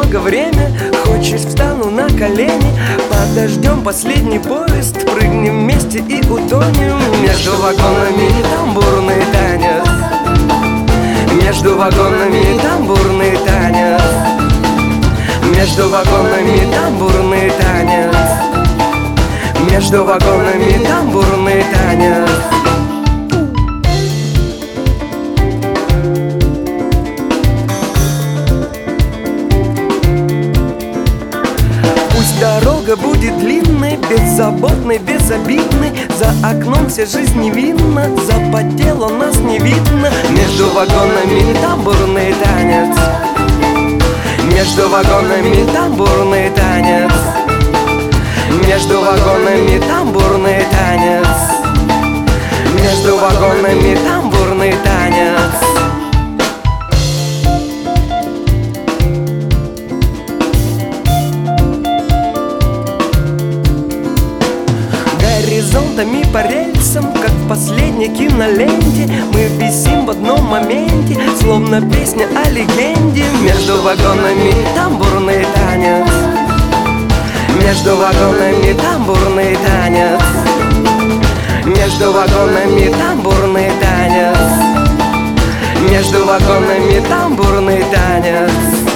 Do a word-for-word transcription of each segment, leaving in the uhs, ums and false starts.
дорога, время. Хочешь, встану на колени. Подождем последний поезд, прыгнем вместе и утонем. Между вагонами тамбурный танец. Между вагонами тамбурный танец. Между вагонами тамбурный танец. Между вагонами тамбурный танец. Пусть дорога будет длинной, беззаботной, безобидной. За окном вся жизнь невинна, запотело, нас не видно. Между вагонами тамбурный танец. Между вагонами тамбурный танец. Между вагонами тамбурный танец. Между вагонами тамбурный танец. Горизонтами по рельсам, как в последней киноленте, мы висим в одном моменте, словно песня о легенде. Между вагонами тамбурный танец. Между вагонами тамбурный танец. Между вагонами тамбурный танец. Между вагонами тамбурный танец.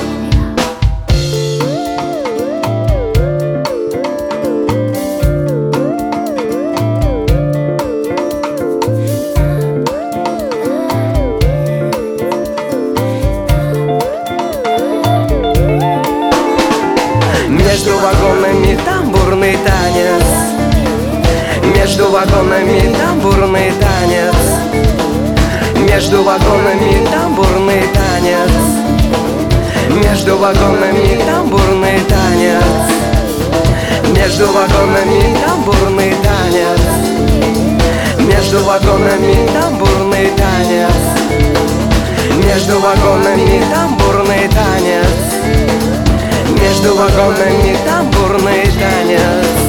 Между вагонами тамбурный танец. Между вагонами тамбурный танец. Между вагонами тамбурный танец. Между вагонами тамбурный танец. Между вагонами тамбурный танец. Между вагонами тамбурный танец. Между вагонами тамбурный танец. Между вагонами тамбурный танец.